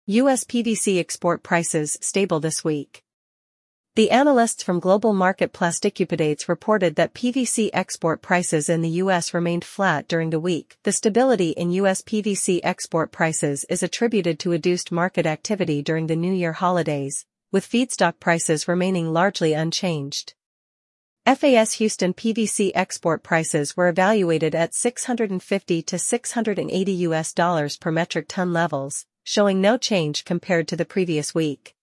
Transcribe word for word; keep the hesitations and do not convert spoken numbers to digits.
U S P V C export prices stable this week. The analysts from Global Market Plasticupdates reported that P V C export prices in the U S remained flat during the week. The stability in U S P V C export prices is attributed to reduced market activity during the New Year holidays, with feedstock prices remaining largely unchanged. F A S Houston P V C export prices were evaluated at six hundred fifty to six hundred eighty U S dollars per metric ton levels, showing no change compared to the previous week.